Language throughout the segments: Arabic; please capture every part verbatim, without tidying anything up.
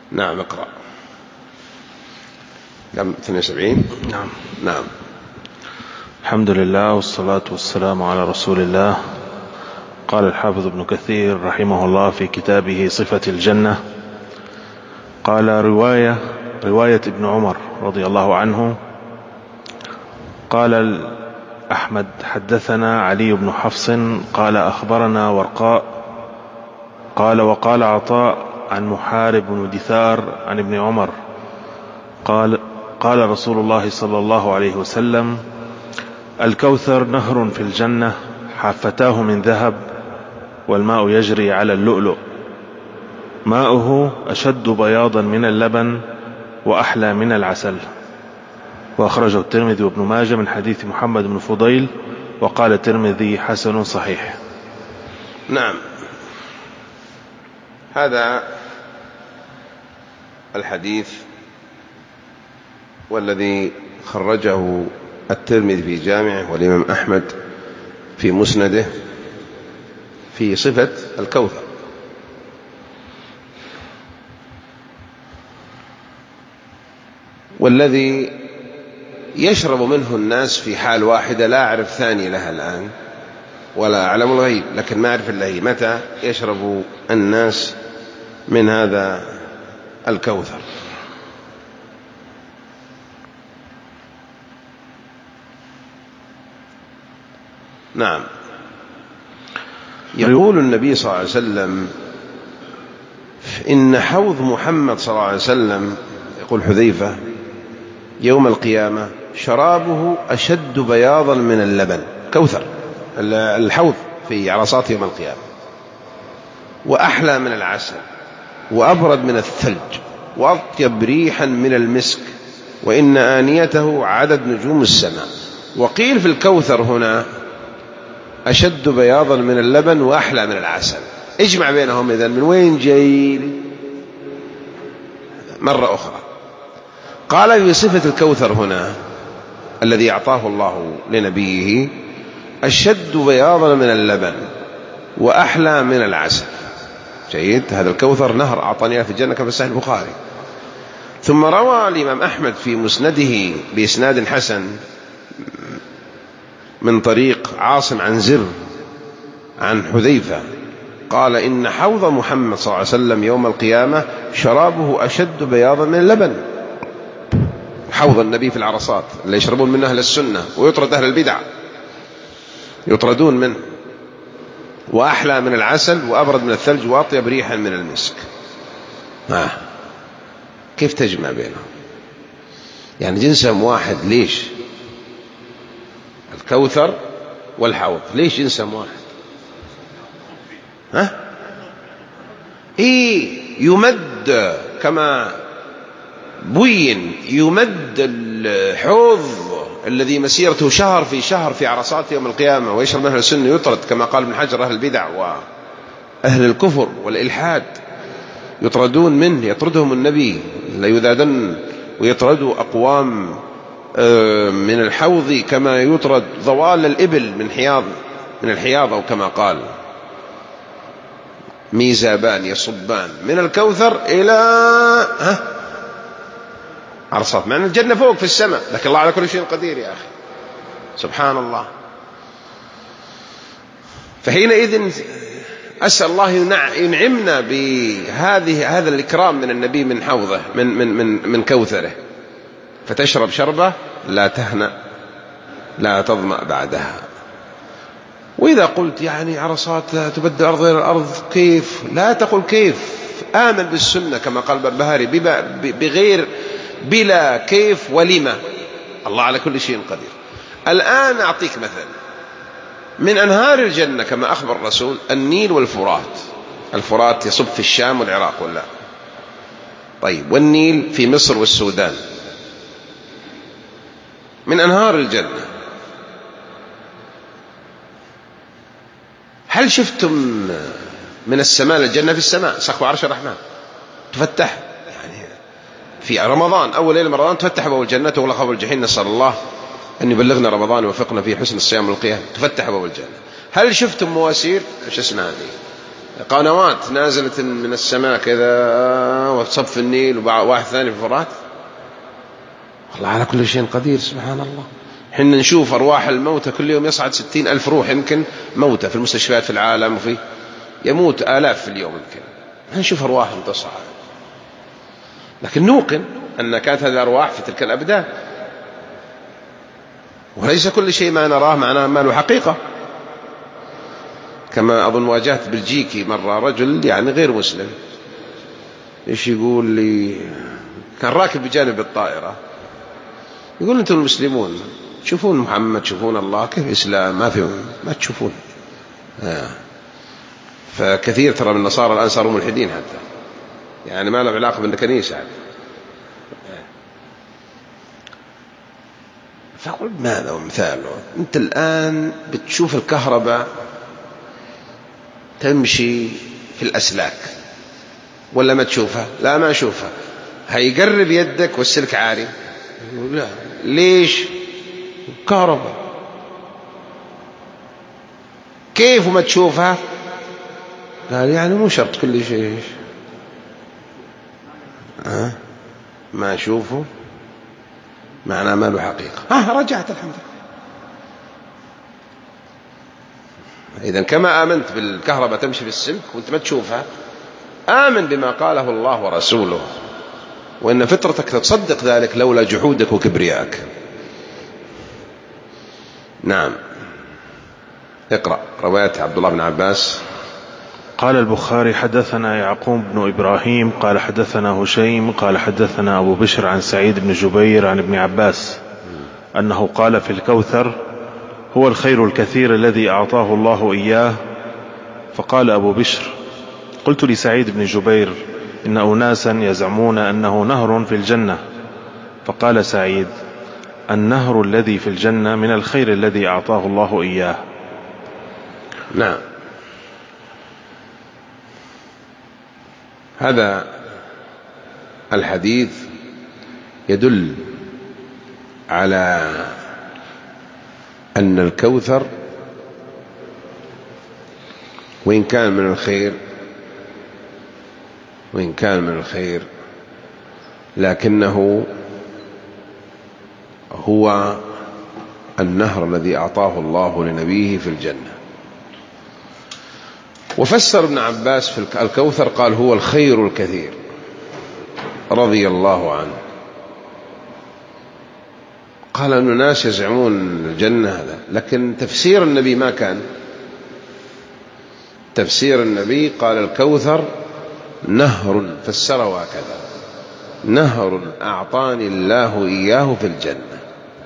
نعم اقرأ. كم؟ اثنين وسبعين. نعم. نعم. الحمد لله والصلاة والسلام على رسول الله. قال الحافظ ابن كثير رحمه الله في كتابه صفة الجنة، قال رواية رواية ابن عمر رضي الله عنه قال أحمد حدثنا علي بن حفص قال أخبرنا ورقاء قال وقال عطاء عن محارب بن دثار عن ابن عمر قال قال رسول الله صلى الله عليه وسلم: الكوثر نهر في الجنة حافتاه من ذهب والماء يجري على اللؤلؤ، ماؤه أشد بياضا من اللبن وأحلى من العسل. وأخرجه الترمذي وابن ماجه من حديث محمد بن فضيل، وقال الترمذي حسن صحيح. نعم. هذا الحديث والذي خرجه الترمذي في جامعه والإمام أحمد في مسنده في صفة الكوثر. والذي يشرب منه الناس في حال واحدة لا أعرف ثاني لها الآن ولا أعلم الغيب، لكن ما أعرف الله متى يشرب الناس من هذا الكوثر. نعم. يقول النبي صلى الله عليه وسلم: إن حوض محمد صلى الله عليه وسلم، يقول حذيفة، يوم القيامة شرابه أشد بياضا من اللبن، كوثر الحوض في عرصات يوم القيامة، وأحلى من العسل، وأبرد من الثلج، وأطيب ريحا من المسك، وإن آنيته عدد نجوم السماء. وقيل في الكوثر هنا أشد بياضا من اللبن وأحلى من العسل. اجمع بينهم إذن، من وين جاي؟ مرة أخرى قال في صفة الكوثر هنا الذي أعطاه الله لنبيه: أشد بياضا من اللبن وأحلى من العسل. جيد. هذا الكوثر نهر أعطانيه في الجنة كما في صحيح البخاري. ثم روى الإمام أحمد في مسنده بإسناد حسن من طريق عاصم عن زر عن حذيفة قال: إن حوض محمد صلى الله عليه وسلم يوم القيامة شرابه أشد بياضا من اللبن. حوض النبي في العرصات اللي يشربون منه أهل السنة، ويطرد أهل البدع يطردون منه، وأحلى من العسل، وأبرد من الثلج، وأطيب ريحا من المسك. آه. كيف تجمع بينهم؟ يعني جنسهم واحد. ليش الكوثر والحوض؟ ليش جنسهم واحد؟ ها؟ إيه، يمد كما بين، يمد الحوض الذي مسيرته شهر في شهر في عرصات يوم القيامة، ويشرب منه السنة، يطرد كما قال ابن حجر أهل البدع وأهل الكفر والإلحاد يطردون منه، يطردهم النبي لا يذادن، ويطردوا أقوام من الحوض كما يطرد ضوال الإبل من حياض من الحياض، أو كما قال ميزابان يصبان من الكوثر إلى ها عرصات، مع أن الجنة فوق في السماء، لكن الله على كل شيء قدير يا أخي، سبحان الله. فحينئذ أسأل الله ينعمنا بهذه هذا الإكرام من النبي، من حوضه، من من من من كوثره، فتشرب شربة لا تهنأ لا تظمأ بعدها. وإذا قلت يعني عرصات تبدل الأرض إلى الأرض، كيف؟ لا تقل كيف، آمن بالسنة كما قال البربهاري، بغير بلا كيف ولما، الله على كل شيء قدير. الآن أعطيك مثل من أنهار الجنة كما أخبر الرسول: النيل والفرات. الفرات يصب في الشام والعراق ولا؟ طيب، والنيل في مصر والسودان، من أنهار الجنة. هل شفتم من السماء للجنة؟ في السماء سقف عرش الرحمن تفتح، يعني في رمضان أول ليلة من رمضان تفتح أبواب الجنة وغلق أبواب الجحيم، نسأل الله أن يبلغنا رمضان ووفقنا فيه حسن الصيام والقيام، تفتح أبواب الجنة. هل شفتم مواسير؟ إيش اسمها هذه؟ قنوات نازلة من السماء كذا وصف النيل وواحد ثاني في الفرات. الله على كل شيء قدير سبحان الله. حنا نشوف أرواح الموتى كل يوم يصعد ستين ألف روح يمكن موتى في المستشفيات في العالم، وفي يموت آلاف في اليوم يمكن، نشوف أرواحهم تصعد، لكن نوقن أن كانت هذه الأرواح في تلك الأبدان، وليس كل شيء ما نراه معناه ما له حقيقة. كما أظن واجهت بلجيكي مرة رجل يعني غير مسلم، إيش يقول لي، كان راكب بجانب الطائرة، يقول أنتم المسلمون تشوفون محمد تشوفون الله، كيف إسلام ما في ما تشوفون. آه. فكثير ترى من النصارى الآن صاروا ملحدين حتى، يعني ما له علاقة بالكنيسة. آه. فأقول ماذا ومثاله، أنت الآن بتشوف الكهرباء تمشي في الأسلاك ولا ما تشوفها؟ لا ما أشوفها. هيقرب يدك والسلك عاري، لا ليش؟ كهرباء. كيف ما تشوفها؟ قال يعني مو شرط كل شيء. أه؟ ما أشوفه معناه ما له حقيقة. ها رجعت الحمد لله. إذن كما آمنت بالكهرباء تمشي في السلك وانت ما تشوفها، آمن بما قاله الله ورسوله، وإن فطرتك تصدق ذلك لولا جحودك وكبرياك. نعم. اقرأ رواية عبد الله بن عباس. قال البخاري حدثنا يعقوب بن إبراهيم قال حدثنا هشيم قال حدثنا أبو بشر عن سعيد بن جبير عن ابن عباس أنه قال في الكوثر هو الخير الكثير الذي أعطاه الله إياه. فقال أبو بشر قلت لسعيد بن جبير إن أناسا يزعمون أنه نهر في الجنة. فقال سعيد النهر الذي في الجنة من الخير الذي أعطاه الله إياه. نعم. هذا الحديث يدل على أن الكوثر وإن كان من الخير وإن كان من الخير لكنه هو النهر الذي أعطاه الله لنبيه في الجنة. وفسر ابن عباس في الكوثر قال هو الخير الكثير رضي الله عنه. قال أن الناس يزعمون الجنة هذا، لكن تفسير النبي ما كان تفسير النبي. قال الكوثر نهر، فسره هكذا نهر أعطاني الله إياه في الجنة.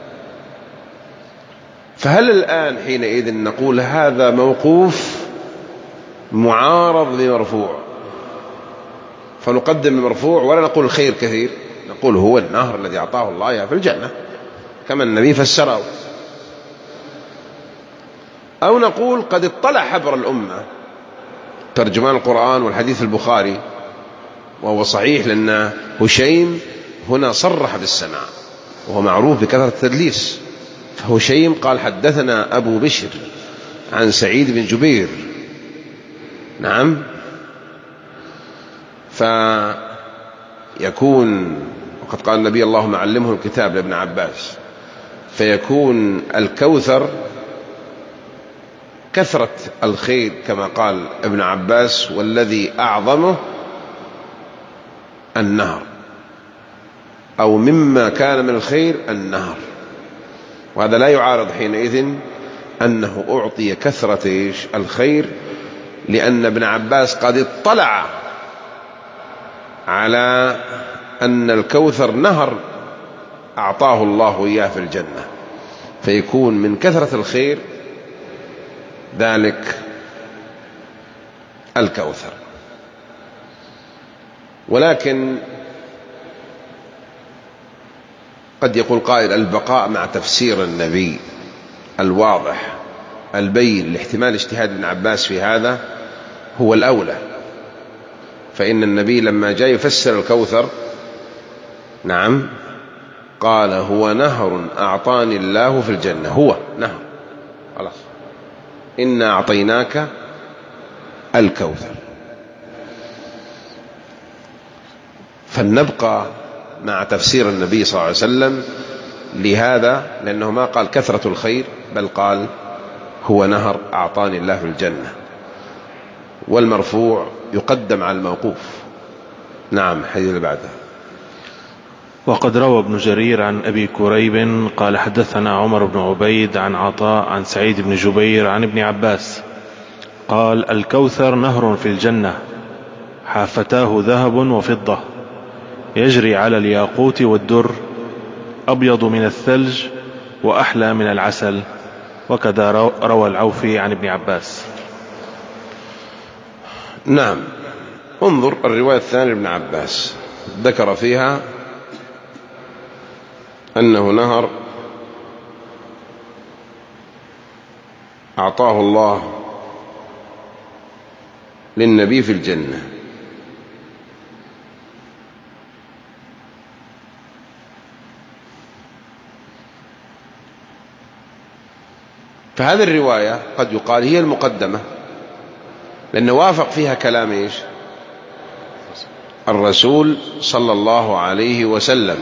فهل الآن حينئذ نقول هذا موقوف معارض لمرفوع فنقدم المرفوع ولا نقول الخير كثير؟ نقول هو النهر الذي أعطاه الله إياه في الجنة كما النبي فسره. أو نقول قد اطلع حبر الأمة ترجمان القرآن والحديث البخاري، وهو صحيح لأن هشيم هنا صرح بالسماع وهو معروف بكثرة التدليس. فهشيم قال حدثنا أبو بشر عن سعيد بن جبير. نعم. فيكون وقد قال النبي اللهم علمه الكتاب لابن عباس، فيكون الكوثر كثرة الخير كما قال ابن عباس، والذي أعظمه النهر، أو مما كان من الخير النهر. وهذا لا يعارض حينئذ أنه أعطي كثرة الخير، لأن ابن عباس قد اطلع على أن الكوثر نهر أعطاه الله إياه في الجنة، فيكون من كثرة الخير ذلك الكوثر. ولكن قد يقول قائل البقاء مع تفسير النبي الواضح البين لاحتمال اجتهاد ابن عباس في هذا هو الأولى، فإن النبي لما جاء يفسر الكوثر نعم قال هو نهر أعطاني الله في الجنة، هو نهر خلاص، إنا أعطيناك الكوثر. فلنبقى مع تفسير النبي صلى الله عليه وسلم لهذا، لأنه ما قال كثرة الخير، بل قال هو نهر أعطاني الله في الجنة، والمرفوع يقدم على الموقوف. نعم. حديث اللي بعده. وقد روى ابن جرير عن أبي كريب قال حدثنا عمر بن عبيد عن عطاء عن سعيد بن جبير عن ابن عباس قال الكوثر نهر في الجنة حافتاه ذهب وفضة يجري على الياقوت والدر أبيض من الثلج وأحلى من العسل. وكذا روى العوفي عن ابن عباس. نعم. انظر الرواية الثانية لابن عباس، ذكر فيها أنه نهر أعطاه الله للنبي في الجنة. فهذه الرواية قد يقال هي المقدمة، لأنه وافق فيها كلام إيش؟ الرسول صلى الله عليه وسلم.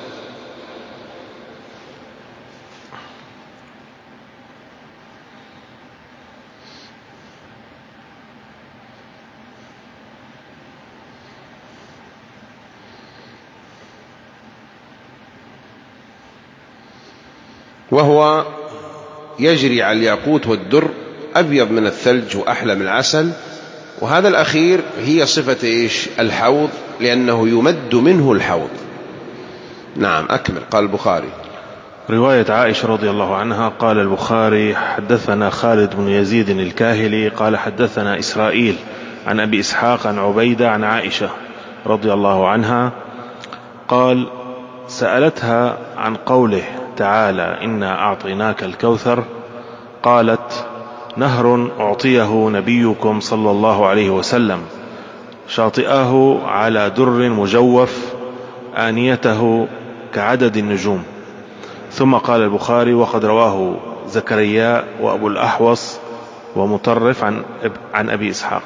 وهو يجري على الياقوت والدر أبيض من الثلج وأحلى من العسل. وهذا الأخير هي صفة إيش؟ الحوض، لأنه يمد منه الحوض. نعم. أكمل. قال البخاري رواية عائشة رضي الله عنها قال البخاري حدثنا خالد بن يزيد الكاهلي قال حدثنا إسرائيل عن أبي إسحاق عن عبيدة عن عائشة رضي الله عنها قال سألتها عن قوله تعالى إنا أعطيناك الكوثر، قالت نهر أعطيه نبيكم صلى الله عليه وسلم شاطئه على در مجوف آنيته كعدد النجوم. ثم قال البخاري وقد رواه زكريا وأبو الأحوص ومطرف عن, عن أبي إسحاق.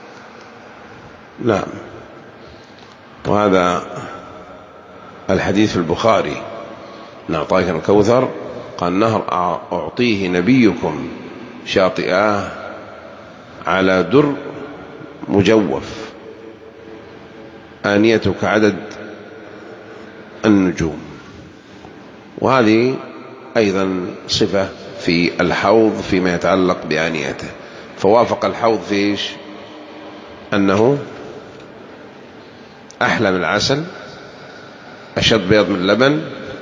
نعم. وهذا الحديث في البخاري نعطاك الكوثر، قال نهر أعطيه نبيكم شاطئاه على در مجوف آنيته كعدد النجوم. وهذه أيضا صفة في الحوض فيما يتعلق بآنيته. فوافق الحوض في إيش؟ أنه أحلى من العسل، أشد بيض من اللبن،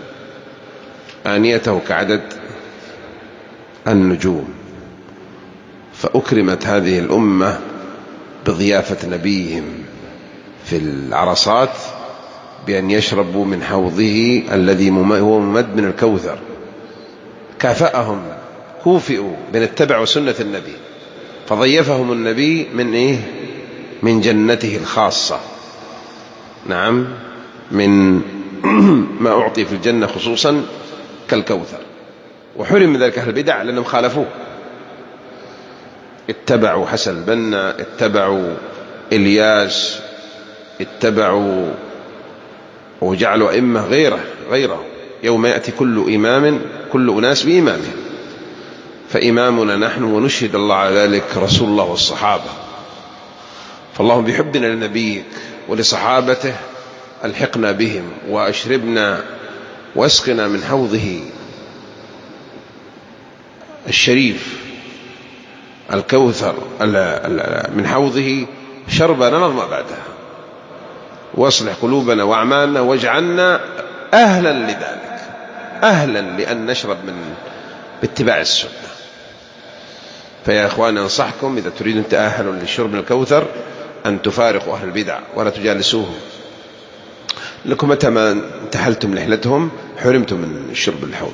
آنيته كعدد النجوم. فأكرمت هذه الأمة بضيافة نبيهم في العرصات بأن يشربوا من حوضه الذي هو ممد من الكوثر. كافأهم، كوفئوا بأن اتبعوا سنة النبي، فضيفهم النبي من إيه؟ من جنته الخاصة. نعم. من ما أعطي في الجنة خصوصا كالكوثر. وحرم من ذلك أهل البدع لأنهم خالفوه، اتبعوا حسن البنا، اتبعوا إلياس، اتبعوا وجعلوا أئمة غيره غيره يوم يأتي كل إمام كل أناس بإمامه، فإمامنا نحن، ونشهد الله على ذلك رسول الله والصحابة. فاللهم بحبنا لنبيك ولصحابته ألحقنا بهم وأشربنا واسقنا من حوضه الشريف الكوثر، من حوضه شربا لا نظمأ بعدها، واصلح قلوبنا وأعمالنا واجعلنا أهلا لذلك، أهلا لأن نشرب من باتباع السنة. فيا إخواني أنصحكم إذا تريدون تأهلوا للشرب من الكوثر أن تفارقوا أهل البدع ولا تجالسوهم، لكم متى ما انتحلتم نحلتهم حرمتم من الشرب الحوض،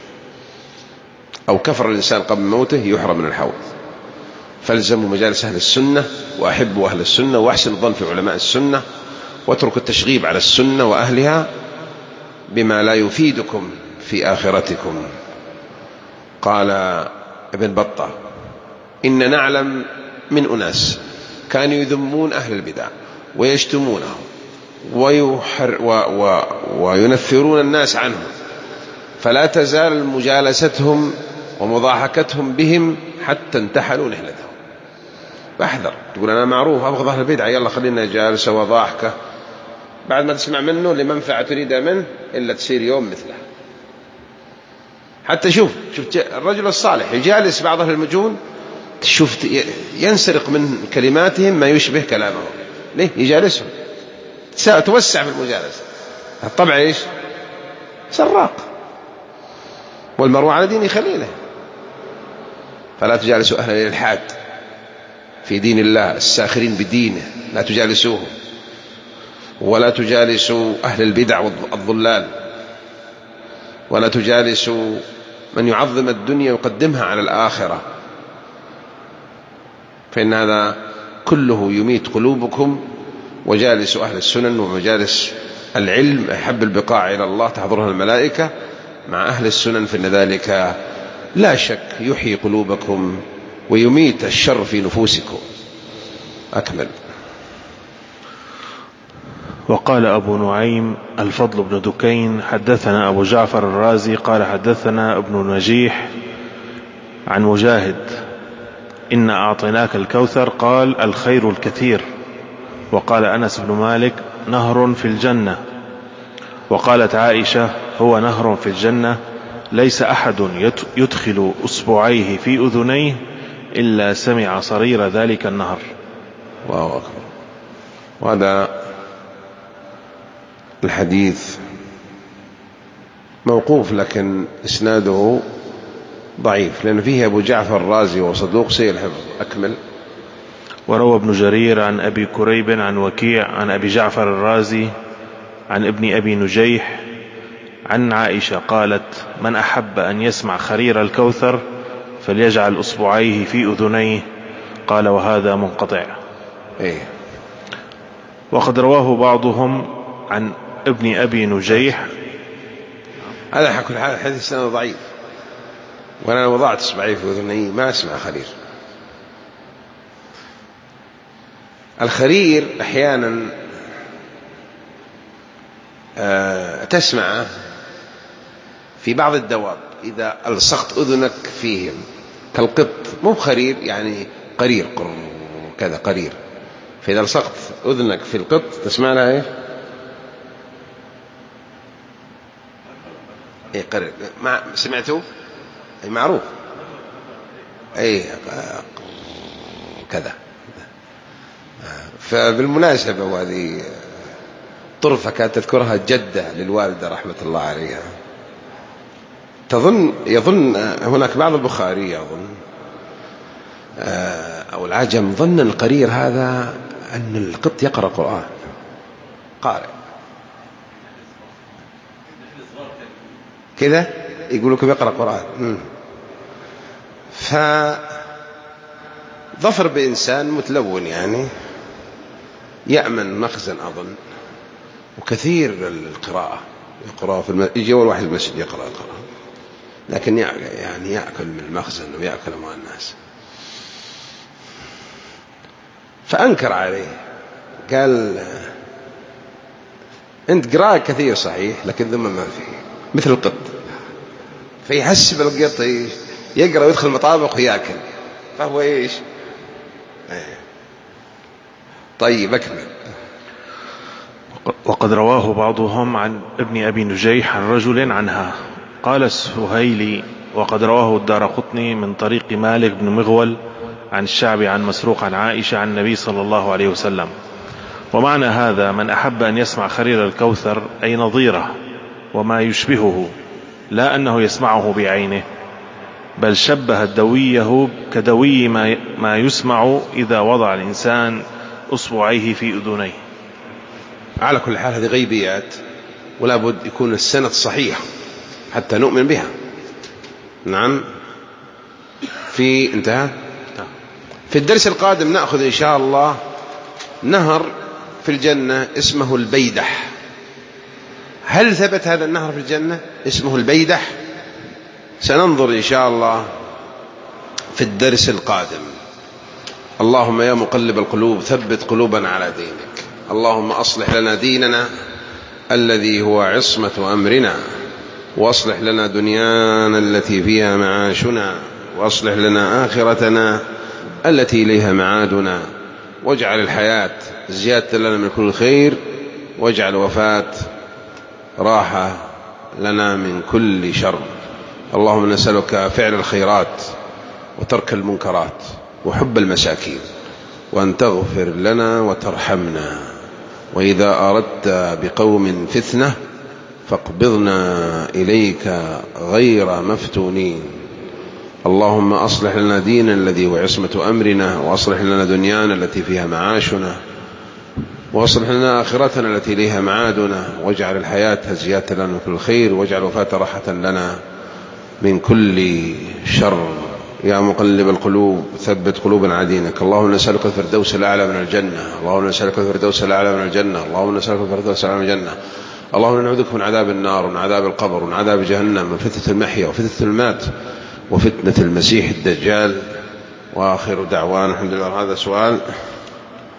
أو كفر الإنسان قبل موته يحرم من الحوض. فالزموا مجالس أهل السنة وأحبوا أهل السنة وأحسن الظن في علماء السنة، واتركوا التشغيب على السنة وأهلها بما لا يفيدكم في آخرتكم. قال ابن بطة إن نعلم من أناس كانوا يذمون أهل البدع ويشتمونهم ويحر و و وينفرون الناس عنهم، فلا تزال مجالستهم ومضاحكتهم بهم حتى انتحلوا نحلتهم. بحذر تقول أنا معروف أبغض أهل البدع، يلا خلينا جالسة وضاحكة، بعد ما تسمع منه لمنفعة تريد منه إلا تصير يوم مثله. حتى شوف شوف الرجل الصالح يجالس بعض أهل المجون، تشوف ينسرق من كلماتهم ما يشبه كلامهم. ليه؟ يجالسهم، توسع في المجالسة. الطبع إيش؟ سراق، والمرء على دين خليله. فلا تجالسوا أهل الإلحاد في دين الله الساخرين بدينه، لا تجالسوهم، ولا تجالسوا أهل البدع والضلال، ولا تجالسوا من يعظم الدنيا ويقدمها على الآخرة، فإن هذا كله يميت قلوبكم. وجالس أهل السنن ومجالس العلم أحب البقاع إلى الله تحضرها الملائكة مع أهل السنن، فإن ذلك لا شك يحيي قلوبكم ويميت الشر في نفوسكم. أكمل. وقال أبو نعيم الفضل بن دكين حدثنا أبو جعفر الرازي قال حدثنا ابن نجيح عن مجاهد إن أعطيناك الكوثر قال الخير الكثير. وقال أنس بن مالك نهر في الجنة. وقالت عائشة هو نهر في الجنة ليس أحد يدخل أصبعيه في أذنيه إلا سمع صرير ذلك النهر. الله أكبر. وهذا الحديث موقوف لكن إسناده ضعيف، لأن فيه أبو جعفر الرازي وصدوق سيء الحفظ. أكمل. وروى ابن جرير عن أبي كريب عن وكيع عن أبي جعفر الرازي عن ابن أبي نجيح عن عائشة قالت من أحب أن يسمع خرير الكوثر فليجعل أصبعيه في أذنيه. قال وهذا منقطع. إيه. وقد رواه بعضهم عن ابن أبي نجيح. هذا حكى الحديث سنة ضعيف، وأنا وضعت إصبعي في أذني ما أسمع خرير. الخرير أحيانا آه تسمع في بعض الدواب إذا ألصقت أذنك فيهم كالقط، مو خرير يعني قرير كذا قرير، فإذا ألصقت أذنك في القط تسمع لها إيه؟ إيه قرير. ما سمعتوا؟ أي معروف. أي كذا. فبالمناسبة وهذه طرفة كانت تذكرها جدة للوالدة رحمة الله عليها، تظن يظن هناك بعض البخاري يظن أو العجم ظن القرير هذا أن القط يقرأ قرآن، قارئ كذا يقولوا كيف يقرأ قرآن. فظفر بإنسان متلون يعني يأمن مخزن أظن، وكثير القراءة يقرأ في المسجد، يجي أول واحد المسجد يقرأ يقرأ، لكن يعني يأكل من المخزن ويأكل أموال الناس. فأنكر عليه قال أنت قراءة كثير صحيح لكن ذم ما فيه مثل القط، فيحسب القط يقرأ ويدخل المطابخ ويأكل، فهو إيش؟ طيب أكمل. وقد رواه بعضهم عن ابن أبي نجيح عن رجل عنها. قال السهيلي وقد رواه الدارقطني من طريق مالك بن مغول عن الشعبي عن مسروق عن عائشة عن النبي صلى الله عليه وسلم. ومعنى هذا من أحب أن يسمع خرير الكوثر أي نظيره وما يشبهه، لا أنه يسمعه بعينه، بل شبه الدويه كدوي ما يسمع إذا وضع الإنسان أصبعيه في أذنيه. على كل حال هذه غيبيات، ولا بد يكون السند صحيح حتى نؤمن بها. نعم. في انتهى. في الدرس القادم نأخذ إن شاء الله نهر في الجنة اسمه البيدح. هل ثبت هذا النهر في الجنة اسمه البيدح؟ سننظر إن شاء الله في الدرس القادم. اللهم يا مقلب القلوب ثبت قلوبنا على دينك. اللهم أصلح لنا ديننا الذي هو عصمة أمرنا، وأصلح لنا دنيانا التي فيها معاشنا، وأصلح لنا آخرتنا التي إليها معادنا، واجعل الحياة زيادة لنا من كل خير، واجعل الوفاة راحة لنا من كل شر. اللهم نسألك فعل الخيرات وترك المنكرات وحب المساكين، وأن تغفر لنا وترحمنا، وإذا أردت بقوم فتنة فاقبضنا إليك غير مفتونين. اللهم أصلح لنا ديننا الذي هو عصمة أمرنا، وأصلح لنا دنيانا التي فيها معاشنا، وأصلح لنا آخرتنا التي إليها معادنا، واجعل الحياة زيادة لنا من كل خير، واجعل الوفاة راحة لنا من كل شر. يا مقلب القلوب ثبت قلوبنا على دينك. اللهم نسألك الفردوس الأعلى من الجنة، اللهم نسألك الفردوس الأعلى من الجنة، اللهم نسألك الفردوس الأعلى من الجنة. اللهم نعوذك من عذاب النار ومن عذاب القبر ومن عذاب جهنم، من فتنة المحيا وفتنة الممات وفتنة المسيح الدجال. وآخر دعوانا الحمد لله. هذا سؤال